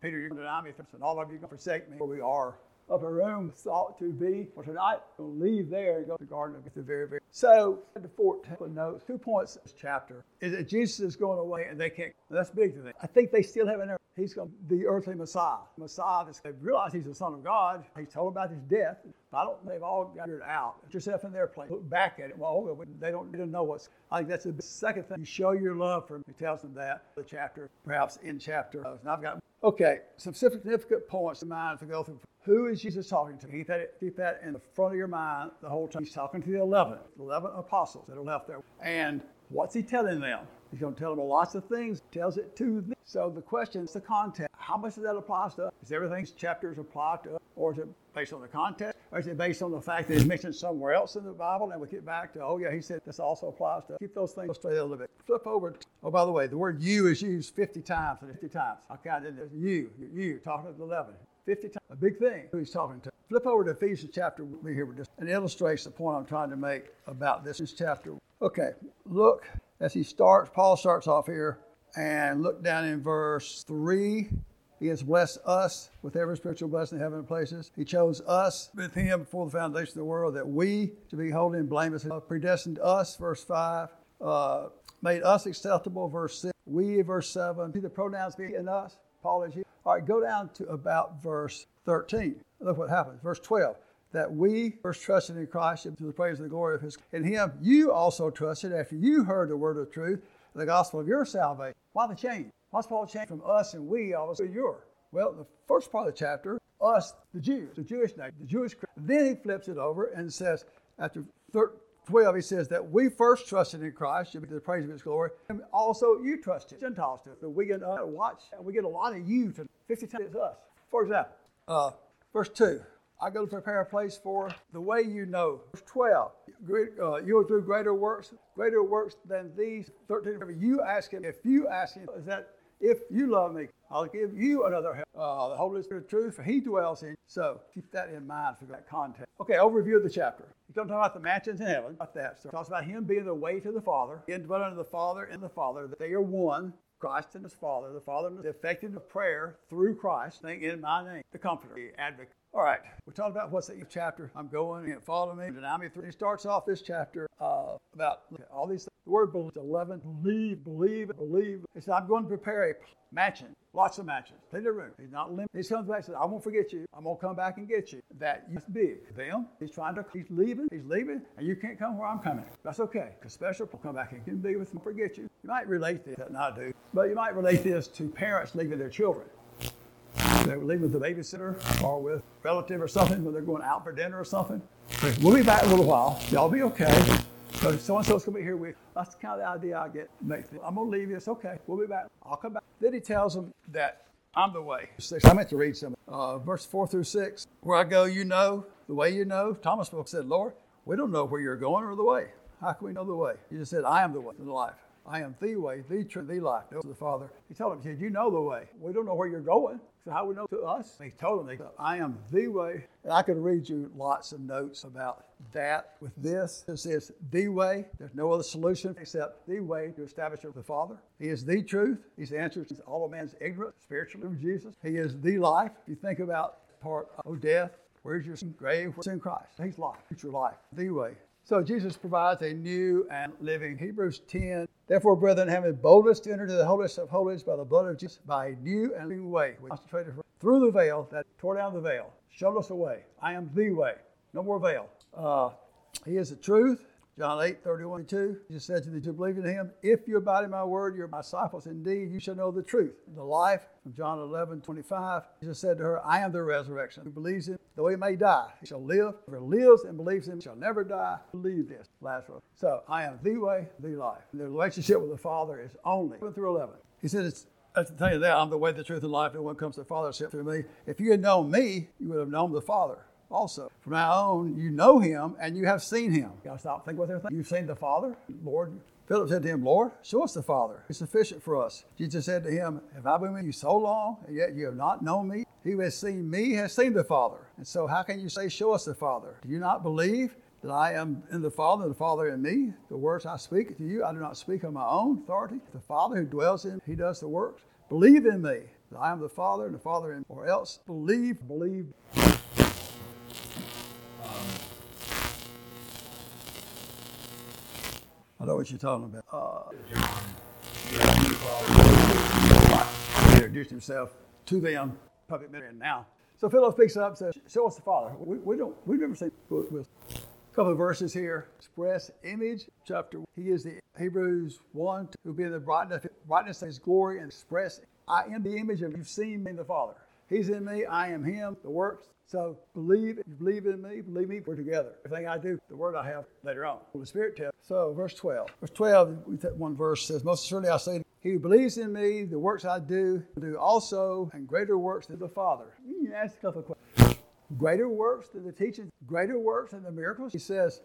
Peter, you're going to deny me, and all of you are going to forsake me. Where we are upper room thought to be. For tonight, we'll leave there and go to the garden of the very. So, the 14th notes, 2 points in this chapter is that Jesus is going away and they can't. That's big to them. I think they still have an error. He's going to be the earthly Messiah. Messiah, they realize he's the Son of God. He's told about his death. I don't think they've all got it out. Put yourself in their place. Look back at it. Well, they don't know what's. I think that's the second thing. You show your love for him. He tells them that. The chapter, perhaps in chapter. And I've got, okay, some significant points in mind to go through. Who is Jesus talking to? Keep that in the front of your mind the whole time. He's talking to the 11 apostles that are left there. And what's he telling them? He's going to tell them lots of things. He tells it to them. So the question is the context. How much does that apply to us? Is everything these chapters apply to us? Or is it based on the context? Or is it based on the fact that it's mentioned somewhere else in the Bible? And we get back to, oh yeah, he said this also applies to us. Keep those things straight a little bit. Flip over. Oh, by the way, the word you is used 50 times. I counted it. You, talking to the 11. 50 times. A big thing who he's talking to. Flip over to Ephesians chapter. We'll be here with this. And it illustrates the point I'm trying to make about this chapter. Okay, look as Paul starts off here, and look down in verse 3. He has blessed us with every spiritual blessing in heavenly places. He chose us with him before the foundation of the world, that we should be holy and blameless. Predestined us, verse 5. Made us acceptable, verse 6. We, verse 7. See the pronouns be in us. Paul is you. All right, go down to about verse 13. Look what happens. Verse 12. That we first trusted in Christ to the praise and the glory of his. In him you also trusted after you heard the word of truth, the gospel of your salvation. Why the change? Why's Paul change from us and we all to your? Well, the first part of the chapter, us, the Jews, the Jewish nation, the Jewish Christians. Then he flips it over and says, after 12, he says that we first trusted in Christ to the praise of his glory, and also you trusted Gentiles too. So we get we get a lot of you to 50 times us. For example, verse 2. I go to prepare a place for the way you know. Verse 12, you will do greater works than these. 13, if you ask him, is that if you love me, I'll give you another help. The Holy Spirit of truth, for he dwells in you. So keep that in mind for that context. Okay, overview of the chapter. He's going to talk about the mansions in heaven, about that. So it talks about him being the way to the Father, indwelling of the Father and the Father, that they are one. Christ and his Father, the Father, the effective prayer through Christ, saying in my name, the Comforter, the Advocate. All right, we're talking about what's the chapter. I'm going, and follow me. Deny me. He starts off this chapter about all these things. The word 11, believe. He said, I'm going to prepare a mansion, lots of mansions, plenty of room. He's not limited. He comes back and says, I won't forget you. I'm going to come back and get you. That is big. Them, he's leaving, and you can't come where I'm coming. That's okay, because special will come back and can be with him, forget you. You might relate this, that not do, but you might relate this to parents leaving their children. They were leaving with a babysitter or with a relative or something when they're going out for dinner or something. We'll be back in a little while. Y'all be okay. So so-and-so's going to be here with you. That's kind of the idea I get. I'm going to leave you. It's okay. We'll be back. I'll come back. Then he tells them that I'm the way. I meant to read some. Verse 4 through 6. Where I go, you know. The way you know. Thomas said, Lord, we don't know where you're going or the way. How can we know the way? He just said, I am the way, the life. I am the way, the truth, the life. To the Father. He told him, he said, you know the way. We don't know where you're going. So how we know to us? He told them, I am the way. And I could read you lots of notes about that with this. This is the way. There's no other solution except the way to establish it with the Father. He is the truth. He's the answer to all of man's ignorance, spiritually, of Jesus. He is the life. If you think about part of death, where's your grave? What's in Christ? He's life, future life, the way. So Jesus provides a new and living. Hebrews 10. Therefore, brethren, having boldness to enter to the holiest of holies by the blood of Jesus, by a new and living way, we concentrated through the veil that tore down the veil, showed us a way. I am the way. No more veil. He is the truth. John 8:31-2. Jesus said to those who believe in him, if you abide in my word, you're my disciples indeed. You shall know the truth. The life from John 11:25. Jesus said to her, I am the resurrection. Who believes in, though he may die, he shall live. Whoever lives and believes in him shall never die. Believe this. Lazarus. So I am the way, the life. The relationship with the Father is only 7 through 11. He said, I have to tell you that I'm the way, the truth, and life. No one comes to the Father except through me. If you had known me, you would have known the Father. Also, from now on, you know him and you have seen him. You got to stop thinking what they're thinking. You've seen the Father, Lord. Philip said to him, Lord, show us the Father. It's sufficient for us. Jesus said to him, have I been with you so long, and yet you have not known me? He who has seen me has seen the Father. And so how can you say, show us the Father? Do you not believe that I am in the Father and the Father in me? The words I speak to you, I do not speak on my own authority. The Father who dwells in me, he does the works. Believe in me. I am the Father and the Father in, or else believe. I know what you're talking about. He introduced himself to them, public ministry, and now. So Philip speaks up and says, show us the Father. We've never seen a couple of verses here. Express image, chapter. He is the Hebrews 1, who be in the brightness of his glory and express. I am the image of you've seen me in the Father. He's in me, I am him, the works. So believe, if you believe in me, we're together. Everything I do, the word I have later on. The Spirit tells. So verse 12. Verse 12, one verse says, most certainly I say, he who believes in me, the works I do also, and greater works than the Father. You can ask a couple of questions. Greater works than the teachings, greater works than the miracles. He says,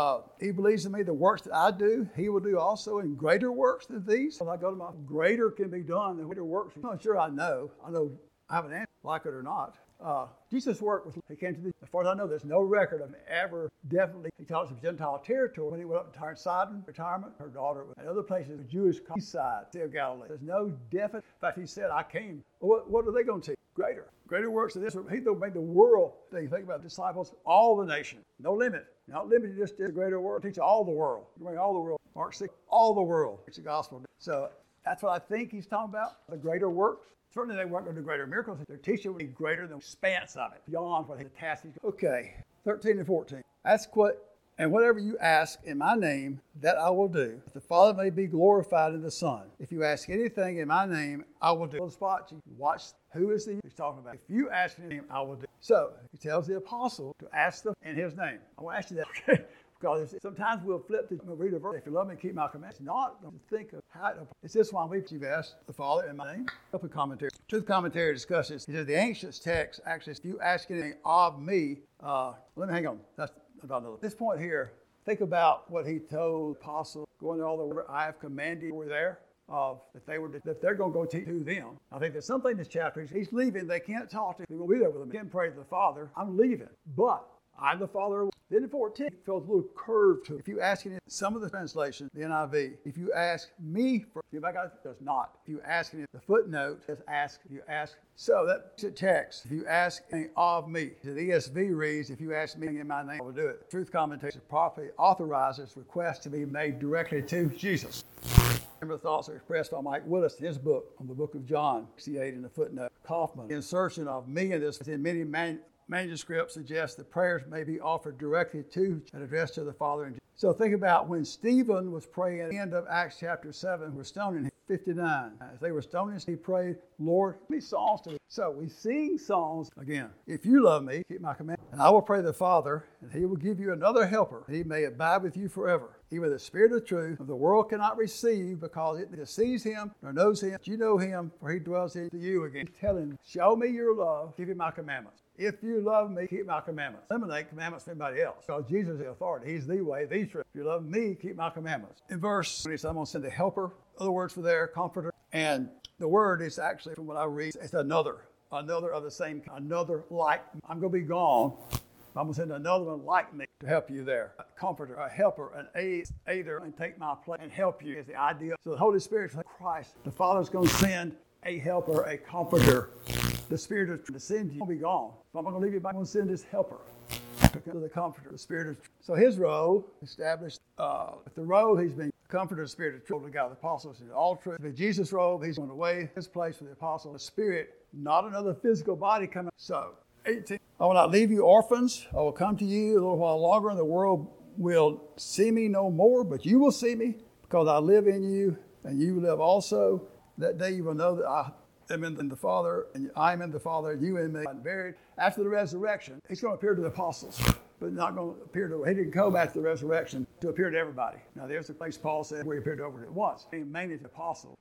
he believes in me, the works that I do, he will do also, and greater works than these. When I go to my greater can be done than greater works. I'm not sure I know I have an answer, like it or not. Jesus' work was, he came to the, as far as I know, there's no record of him ever definitely, he taught some Gentile territory when he went up to Sidon, retirement, her daughter, and other places, the Jewish side, Sea of Galilee. There's no definite, in fact, he said, I came. Well, what are they going to teach? Greater works than this. He made the world, think about disciples, all the nations, no limit. Not limited just to the greater world, teach all the world. Bring all the world. Mark 6, all the world. It's the gospel. So that's what I think he's talking about, the greater works. Certainly they weren't going to do greater miracles. Their teaching would be greater than the expanse of it, beyond what the task is. Okay, 13 and 14. Ask and whatever you ask in my name, that I will do, that the Father may be glorified in the Son. If you ask anything in my name, I will do. On the spot, you watch who is he's talking about. If you ask anything, I will do. So he tells the apostle to ask them in his name. I want to ask you that, okay? Because sometimes we'll read a verse. If you love me, keep my commandments. It's not to think of how it's this one you've asked the Father in my name. Open commentary. Truth commentary discusses. He says the ancient text actually, if you ask anything of me, let me hang on. That's about another. At this point here, think about what he told the apostles going to all the world. I have commanded were there. That they're going to go teach to them. I think there's something in this chapter. He's leaving. They can't talk to him. They're going to be there with him. He can pray to the Father. I'm leaving. But I'm the Father. Then in 14, it feels a little curved to it. If you ask in some of the translations, the NIV, if you ask me for, does not. If you ask in the footnote, says ask. If you ask, so that's the text. If you ask anything of me, the ESV reads, if you ask me in my name, I will do it. Truth commentation properly authorizes requests to be made directly to Jesus. Remember the thoughts are expressed by Mike Willis in his book on the book of John, 68 in the footnote. Kaufman, the insertion of me in this in many manuscripts suggests that prayers may be offered directly to and addressed to the Father. And so think about when Stephen was praying at the end of Acts chapter 7, we're stoning him, 59. As they were stoning him, he prayed, Lord, give me songs to me. So we sing songs again. If you love me, keep my command. And I will pray the Father, and he will give you another helper, that he may abide with you forever. Even the Spirit of truth, the world cannot receive because it neither sees him nor knows him. But you know him, for he dwells in you again. He's telling, show me your love, give you my commandments. If you love me, keep my commandments. Eliminate commandments from anybody else. Because Jesus is the authority. He's the way, the truth. If you love me, keep my commandments. In verse 20, I'm going to send the helper. Other words for there, comforter. And the word is actually, from what I read, it's another of the same, another like. I'm going to be gone. I'm going to send another one like me to help you there. A comforter, a helper, an aider, and take my place and help you is the idea. So the Holy Spirit is like Christ. The Father's going to send a helper, a comforter. The Spirit of truth to send you. I'll be gone. If I'm going to leave you, I'm going to send this helper. To the comforter, the Spirit of truth. So his role established, the role he's been comforter, the Spirit of truth, the God of the apostles, is all truth. In Jesus' role, he's going away, his place for the apostle, the Spirit, not another physical body coming. So, 18. I will not leave you orphans. I will come to you a little while longer, and the world will see me no more, but you will see me because I live in you, and you live also. That day you will know that I am in the Father, and I am in the Father, and you in me. I'm buried. After the resurrection, he's going to appear to the apostles, but not going to appear to, he didn't come after the resurrection to appear to everybody. Now, there's the place Paul said where he appeared to everybody at once. He mainly to the apostle,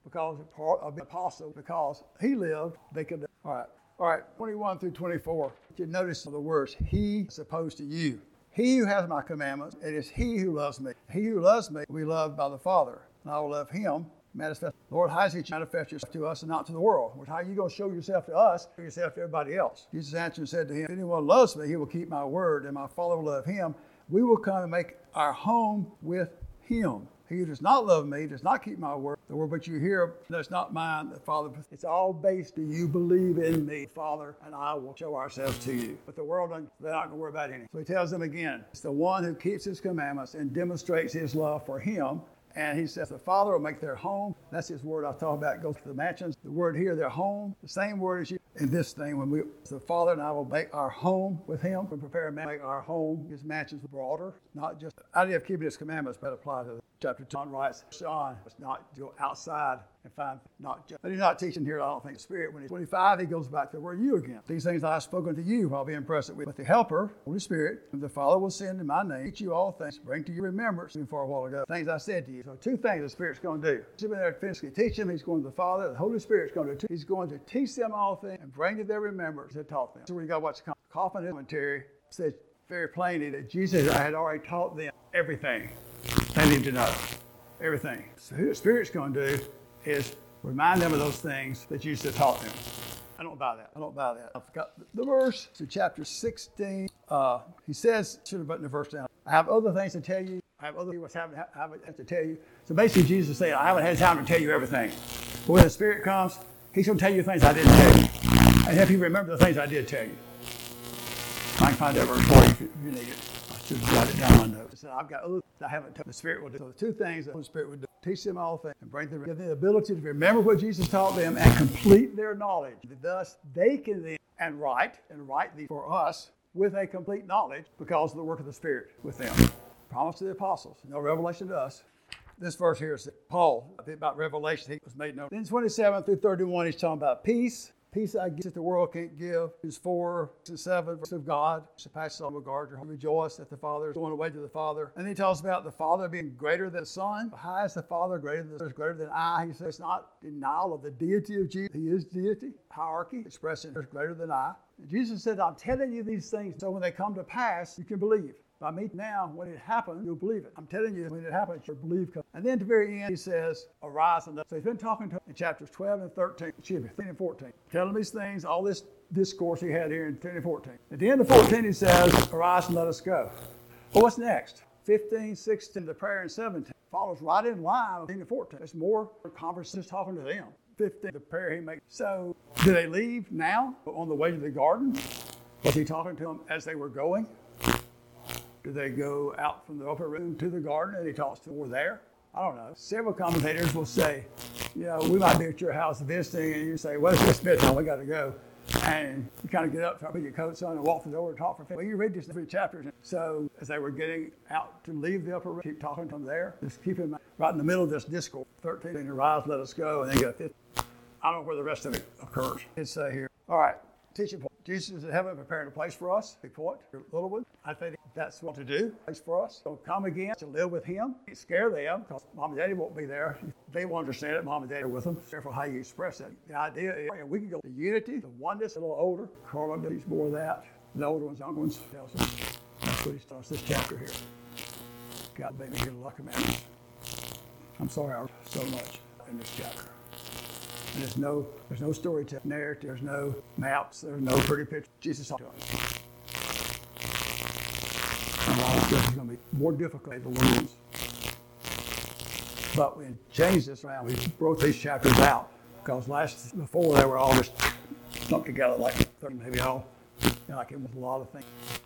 because he lived, they could. All right, 21 through 24. You notice the words, he as opposed to you. He who has my commandments, it is he who loves me. He who loves me will be loved by the Father, and I will love him. Manifest. Lord, how does he manifest yourself to us and not to the world? How are you going to show yourself to us, show yourself to everybody else? Jesus answered and said to him, if anyone loves me, he will keep my word, and my Father will love him. We will come and make our home with him. He who does not love me does not keep my word. The word which you hear does not mine, the Father. It's all based, do you believe in me, Father, and I will show ourselves to you. But the world, they're not going to worry about anything. So he tells them again, it's the one who keeps his commandments and demonstrates his love for him. And he says the Father will make their home. That's his word I talk about. It goes to the mansions. The word here, their home, the same word as you in this thing. When the Father and I will make our home with him. We prepare a man to make our home, his mansions broader. Not just the idea of keeping his commandments, but apply to chapter 2. John writes, John was not to go outside and find not just. But he's not teaching here, I don't think, the Spirit. When he's 25, he goes back to the word you again. These things I have spoken to you while being present with. But the Helper, Holy Spirit, whom the Father will send in my name, teach you all things, bring to your remembrance for a while ago, things I said to you. So two things the Spirit's going to do. He's been there to physically teach them. He's going to the Father. The Holy Spirit's going to teach. He's going to teach them all things and bring to their remembrance that taught them. So when you got to watch the Coffin commentary, says very plainly that Jesus had already taught them everything they need to know. Everything. So what the Spirit's going to do is remind them of those things that Jesus had taught them. I don't buy that. I forgot the verse. So chapter 16, he says, should have written the verse down. I have other things to tell you. I have other things to tell you. So basically Jesus said, I haven't had time to tell you everything. But when the Spirit comes, he's going to tell you things I didn't tell you. And help you remember the things I did tell you. I can find that verse for you if you need it. I should have jotted it down on my notes. So I've got other things I haven't told. The Spirit will do. So the two things that the Holy Spirit would do. Teach them all things and give them the ability to remember what Jesus taught them and complete their knowledge. Thus, they can then write these for us with a complete knowledge because of the work of the Spirit with them. Promise to the apostles, no revelation to us. This verse here is Paul, about revelation, he was made known. Then 27 through 31, he's talking about peace. Peace I give that the world can't give. Is 4 and 7 verse of God surpasses all regard. Rejoice that the Father is going away to the Father. And he tells about the Father being greater than the Son. How is the Father greater than I? He says it's not denial of the deity of Jesus. He is deity. Hierarchy expressing greater than I. And Jesus said, I'm telling you these things so when they come to pass, you can believe. By me now, when it happens, you'll believe it. I'm telling you, when it happens, you'll believe. And then at the very end, he says, arise. So he's been talking to him in chapters 12 and 13, 13 and 14. Telling these things, all this discourse he had here in 13 and 14. At the end of 14, he says, arise and let us go. Well, what's next? 15, 16, the prayer in 17. Follows right in line with 13 and 14. There's more conversations talking to them. 15, the prayer he makes. So, do they leave now on the way to the garden? Was he talking to them as they were going? Do they go out from the upper room to the garden and he talks to them there? I don't know. Several commentators will say, we might be at your house visiting, and you say, well, it's just bedtime, we got to go. And you kind of get up, put your coats on, and walk to the door and talk for 5 minutes. Well, you read these 3 chapters. So as they were getting out to leave the upper room, keep talking to them there. Just keep in mind, right in the middle of this discourse, 13, and arise, let us go, and then go 15. I don't know where the rest of it occurs. It's here. All right. Teaching point. Jesus is in heaven preparing a place for us. Big point. Little one. I think that's what to do. Place for us. So come again to live with him. Don't scare them because mom and daddy won't be there. They won't understand it. Mom and daddy are with them. Be careful how you express that. The idea is we can go to unity, the oneness, a little older. Carla needs more of that. The older ones, younger ones. That's what he starts this chapter here. God made me get a lot of commandments. I'm sorry I wrote so much in this chapter. And there's no storytelling narrative, there's no maps, there's no pretty pictures. Jesus talked to us. And a lot of stuff is going to be more difficult than the ones. But we changed this around. We broke these chapters out because before they were all just stuck together like 30, maybe all, like it was a lot of things.